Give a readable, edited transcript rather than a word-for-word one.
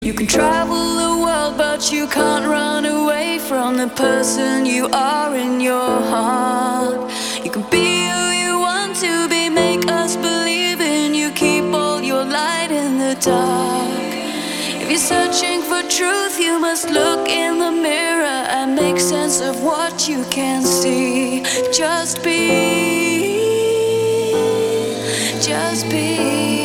You can travel the world, but you can't run away from the person you are in your heart. You can be who you want to be, make us believe in you, keep all your light in the dark. If you're searching for truth, you must look in the mirror and make sense of what you can see. Just be.